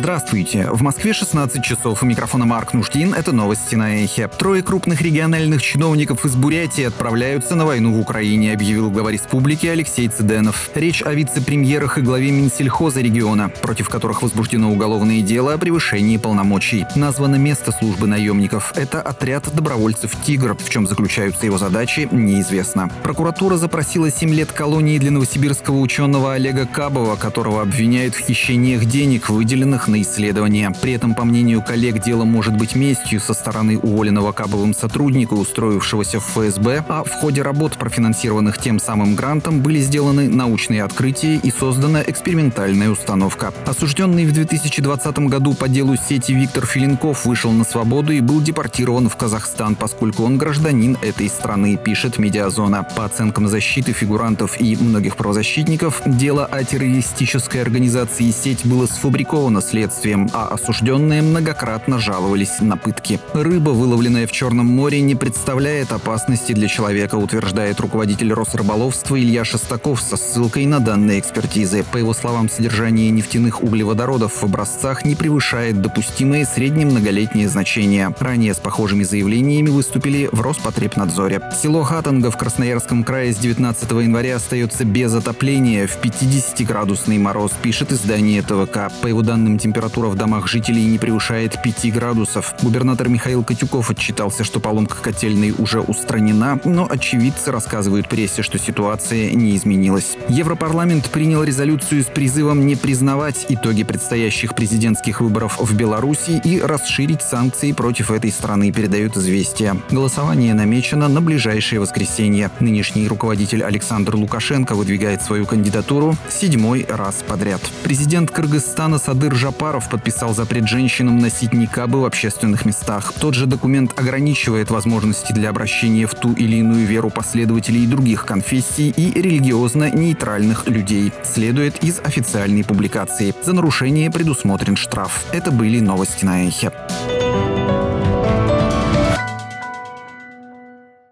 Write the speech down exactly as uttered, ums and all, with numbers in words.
Здравствуйте! В Москве шестнадцать часов. У микрофона Марк Нуждин. Это новости на Эхе. Трое крупных региональных чиновников из Бурятии отправляются на войну в Украине, объявил глава республики Алексей Цыденов. Речь о вице-премьерах и главе Минсельхоза региона, против которых возбуждено уголовное дело о превышении полномочий. Названо место службы наемников. Это отряд добровольцев «Тигр». В чем заключаются его задачи, неизвестно. Прокуратура запросила семь лет колонии для новосибирского ученого Олега Кабова, которого обвиняют в хищениях денег, выделенных на исследования. При этом, по мнению коллег, дело может быть местью со стороны уволенного Кабовым сотрудника, устроившегося в эф эс бэ, а в ходе работ, профинансированных тем самым грантом, были сделаны научные открытия и создана экспериментальная установка. Осужденный в две тысячи двадцатом году по делу сети Виктор Филинков вышел на свободу и был депортирован в Казахстан, поскольку он гражданин этой страны, пишет Медиазона. По оценкам защиты фигурантов и многих правозащитников, дело о террористической организации сеть было сфабриковано следствием, а осужденные многократно жаловались на пытки. Рыба, выловленная в Черном море, не представляет опасности для человека, утверждает руководитель Росрыболовства Илья Шестаков со ссылкой на данные экспертизы. По его словам, содержание нефтяных углеводородов в образцах не превышает допустимые среднемноголетние значения. Ранее с похожими заявлениями выступили в Роспотребнадзоре. Село Хатанга в Красноярском крае с девятнадцатого января остается без отопления в пятидесятиградусный мороз, пишет издание тэ вэ ка. По его данным, температура в домах жителей не превышает пяти градусов. Губернатор Михаил Котюков отчитался, что поломка котельной уже устранена, но очевидцы рассказывают прессе, что ситуация не изменилась. Европарламент принял резолюцию с призывом не признавать итоги предстоящих президентских выборов в Беларуси и расширить санкции против этой страны, передают «Известия». Голосование намечено на ближайшее воскресенье. Нынешний руководитель Александр Лукашенко выдвигает свою кандидатуру седьмой раз подряд. Президент Кыргызстана Садыр Жапаров подписал запрет женщинам носить никабы в общественных местах. Тот же документ ограничивает возможности для обращения в ту или иную веру последователей других конфессий и религиозно-нейтральных людей, следует из официальной публикации. За нарушение предусмотрен штраф. Это были новости на Эхе.